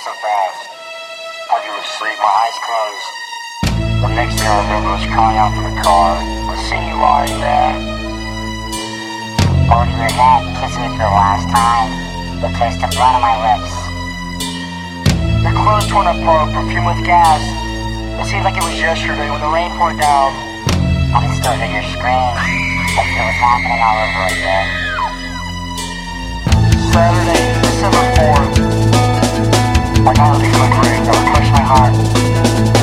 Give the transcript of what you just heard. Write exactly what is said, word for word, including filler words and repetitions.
so fast. As you were asleep, my eyes closed. The next thing I remember was crying out from the car. I seen you already there. Holding your head, kissing me for the last time. The taste of blood on my lips. Your clothes torn apart, perfume with gas. It seemed like it was yesterday when the rain poured down. I can still hear your scream. Like it was happening all over again. Saturday, December fourth. My night became a grave that would crush my heart.